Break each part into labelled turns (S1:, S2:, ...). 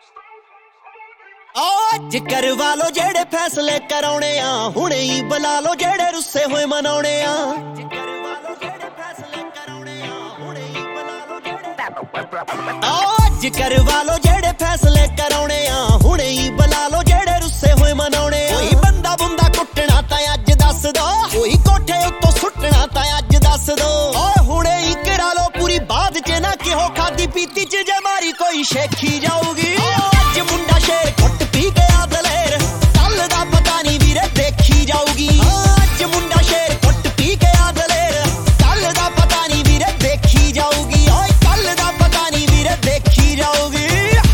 S1: ਅੱਜ ਕਰਵਾ ਲੋ ਜਿਹੜੇ ਫੈਸਲੇ ਕਰਾਉਣੇ ਆ, ਹੁਣੇ ਹੀ ਬੁਲਾ ਲੋ ਜਿਹੜੇ ਰੁੱਸੇ ਹੋਏ ਮਨਾਉਣੇ ਆ। ਅੱਜ ਕਰਵਾ ਲੋ ਜਿਹੜੇ ਫੈਸਲੇ ਕਰਾਉਣੇ ਆ, ਹੁਣੇ ਹੀ ਬੁਲਾ ਲੋ ਜਿਹੜੇ ਰੁੱਸੇ ਹੋਏ ਮਨਾਉਣੇ ਆ। ਕੋਈ ਬੰਦਾ ਬੁੰਦਾ ਕੁੱਟਣਾ ਤਾਂ ਅੱਜ ਦੱਸ ਦੋ, ਕੋਈ ਕੋਠੇ ਉੱਤੋਂ ਸੁੱਟਣਾ ਤਾਂ ਅੱਜ ਦੱਸ ਦੋ। ਓਏ ਹੁਣੇ ਹੀ ਕਰਾ ਲੋ ਪੂਰੀ ਬਾਦ ਚ ਨਾ ਕਿਹੋ ਖਾਦੀ ਪੀਤੀ ਚ ਜੇ ਮਾਰੀ ਕੋਈ ਸ਼ੇਖੀ ਜਾਊਗੀ। ਅੱਜ ਮੁੰਡਾ ਸ਼ੇਰ ਕੁੱਟ ਪੀ ਗਿਆ ਦਲੇਰ, ਕੱਲ ਦਾ ਪਤਾ ਨਹੀਂ ਵੀਰੇ ਦੇਖੀ ਜਾਊਗੀ। ਅੱਜ ਮੁੰਡਾ ਸ਼ੇਰ ਕੁੱਟ ਪੀ ਗਿਆ ਦਲੇਰ, ਕੱਲ ਦਾ ਪਤਾ ਨਹੀਂ ਵੀਰੇ ਦੇਖੀ ਜਾਊਗੀ। ਓਏ ਕੱਲ ਦਾ ਪਤਾ ਨਹੀਂ ਵੀਰੇ ਦੇਖੀ ਜਾਊਗੀ।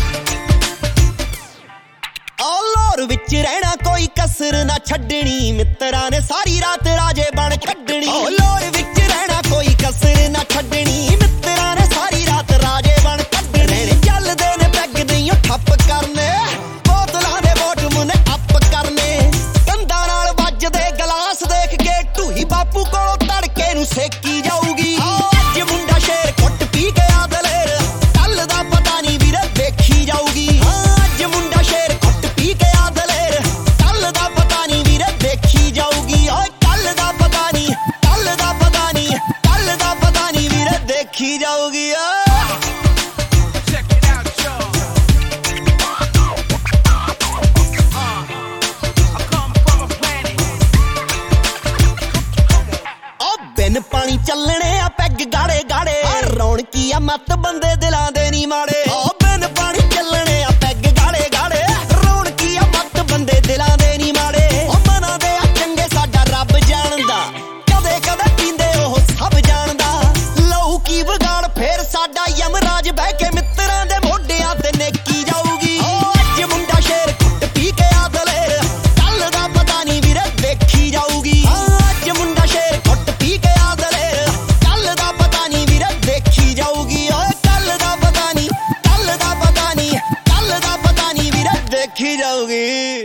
S1: ਔਲੋਰ ਵਿੱਚ ਰਹਿਣਾ ਕੋਈ ਕਸਰ ਨਾ ਛੱਡਣੀ, ਮਿੱਤਰਾਂ ਨੇ ਸਾਰੀ ਰਾਤ ਰਾਜੇ ਬਣ ਕੱਢਣੀ। ਔਲੋਰ ਵਿੱਚ ਰਹਿਣਾ ਕੋਈ ਕਸਰ ਨਾ ਛੱਡਣੀ, ਮਿੱਤਰਾਂ ਨੇ ਸਾਰੀ ਰਾਤ ਰਾਜੇ ਬਣ ਕੱਢਣੇ। ਚੱਲਦੇ ਨੇ ਪੈਗ ਨਹੀਂ ਠੱਪ ਕਰਨੇ, ਬੋਤਲਾਂ ਦੇ ਬੋਟਮ ਨੇ ਅੱਪ ਕਰਨੇ। ਕੰਧਾਂ ਨਾਲ ਵੱਜਦੇ ਗਲਾਸ ਦੇਖ ਕੇ ਢੂਹੀ ਬਾਪੂ ਕੋਲੋਂ ਤੜਕੇ ਨੂੰ ਸੇਕੀ ਜਾਊਗੀ। ਅੱਜ ਮੁੰਡਾ ਸ਼ੇਰ ਕੁੱਟ ਪੀ ਗਿਆ ਦਲੇਰ, ਕੱਲ ਦਾ ਪਤਾ ਨਹੀਂ ਵੀਰੇ ਦੇਖੀ ਜਾਊਗੀ। ਅੱਜ ਮੁੰਡਾ ਸ਼ੇਰ ਕੁੱਟ ਪੀ ਗਿਆ ਦਲੇਰ, ਕੱਲ ਦਾ ਪਤਾ ਨਹੀਂ ਵੀਰੇ ਦੇਖੀ ਜਾਊਗੀ। ਓਏ ਕੱਲ ਦਾ ਪਤਾ ਨਹੀਂ, ਕੱਲ ਦਾ ਪਤਾ ਨਹੀਂ, ਕੱਲ ਦਾ ਪਤਾ ਨਹੀਂ ਵੀਰੇ ਦੇਖੀ ਜਾਊਗੀ। ਬਿਨ ਪਾਣੀ ਚੱਲਣੇ ਆ ਪੈਗ ਗਾੜੇ ਗਾੜੇ, ਰੌਣਕੀ ਆ ਮੱਤ ਬੰਦੇ ਦਿਲਾਂ ਦੇ ਨੀ ਮਾੜੇ। ਬਿਨ ਪਾਣੀ ਚੱਲਣੇ ਆ ਪੈਗ ਗਾੜੇ ਗਾੜੇ, ਰੌਣਕੀ ਆ ਮੱਤ ਬੰਦੇ ਦਿਲਾਂ ਦੇ ਨੀ ਮਾੜੇ। ਮਨਾਂ ਦੇ ਆ ਚੰਗੇ ਸਾਡਾ ਰੱਬ ਜਾਣਦਾ, ਕਦੇ ਕਦੇ ਪੀਂਦੇ ਉਹ ਸਭ ਜਾਣਦਾ। ਲਹੂ ਕੀ ਵਿਗਾੜ ਫੇਰ ਸਾਡਾ ਯਮਰਾਜ ਬਹਿ ਕੇ ਮਿੱਤਰਾਂ ਦੇ ਮੋਢਿਆਂ ਤੇ ਨੇਕੀ ਜਾਊਗੀ। ਅੱਜ ਮੁੰਡਾ ਸ਼ੇਰ ਕੁੱਟ ਪੀ ਗਿਆ ਦਲੇਰ, ਕੱਲ ਦਾ ਪਤਾ ਨਹੀਂ ਵੀਰੇ ਦੇਖੀ ਜਾਊਗੀ। ਅੱਜ ਮੁੰਡਾ ਸ਼ੇਰ ਕੁੱਟ ਪੀ ਗਿਆ ਦਲੇਰ, ਕੱਲ ਦਾ ਪਤਾ ਨਹੀਂ ਵੀਰੇ ਦੇਖੀ ਜਾਊਗੀ। ਓਏ ਕੱਲ ਦਾ ਪਤਾ ਨਹੀਂ, ਕੱਲ ਦਾ ਪਤਾ ਨਹੀਂ, ਕੱਲ ਦਾ ਪਤਾ ਨਹੀਂ ਵੀਰੇ ਦੇਖੀ ਜਾਊਗੀ।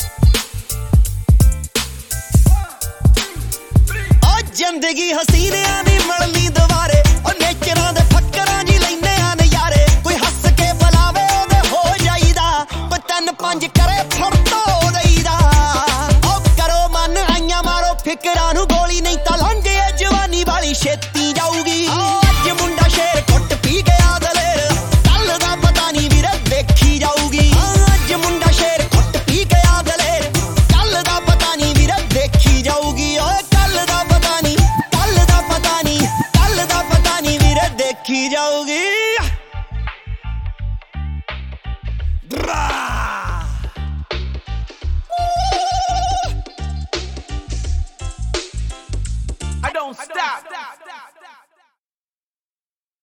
S1: ਓ ਜ਼ਿੰਦਗੀ ਹਸੀਨਿਆਂ ਦੀ ਮੜਲੀ ਦੁਬਾਰੇ, ਓ ਨੇਚਰਾਂ ਦੇ ਫੱਕਰਾਂ ਜੀ ਲੈਨੇ ਆ ਨਜ਼ਾਰੇ। ਕੋਈ ਹੱਸ ਕੇ ਬੁਲਾਵੇ ਉਹਦੇ ਹੋ ਜਾਈਦਾ, ਕੋਈ 3-5 ਕਰੇ ਫੜ ਧੋ ਦੇਈਦਾ। ਓ ਕਰੋ ਮਨ ਆਈਆਂ ਮਾਰੋ ਫਿਕਰਾਂ ਨੂੰ ਗੋਲੀ, ਨਹੀਂ ਤਾਂ ਲੰਘ ਏ ਜਵਾਨੀ ਵਾਲੀ ਛੇਤੀ ਜਾਊਗੀ। ਅੱਜ ਮੁੰਡਾ ਸ਼ੇਰ ਕੁੱਟ ਪੀ ਗਿਆ ਦਲੇਰ, ਕੱਲ ਦਾ ਪਤਾ ਨਹੀਂ ਵੀਰੇ ਦੇਖੀ ਜਾਊਗੀ। ਅੱਜ ਮੁੰਡਾ ਸ਼ੇਰ ਕੁੱਟ ਪੀ ਗਿਆ ਦਲੇਰ, ਕੱਲ ਦਾ ਪਤਾ ਨਹੀਂ ਵੀਰੇ ਦੇਖੀ ਜਾਊਗੀ। ਓਏ ਕੱਲ ਦਾ ਪਤਾ ਨਹੀਂ, ਕੱਲ ਦਾ ਪਤਾ ਨਹੀਂ, ਕੱਲ ਦਾ ਪਤਾ ਨਹੀਂ ਵੀਰੇ ਦੇਖੀ ਜਾਊਗੀ।
S2: I don't stop.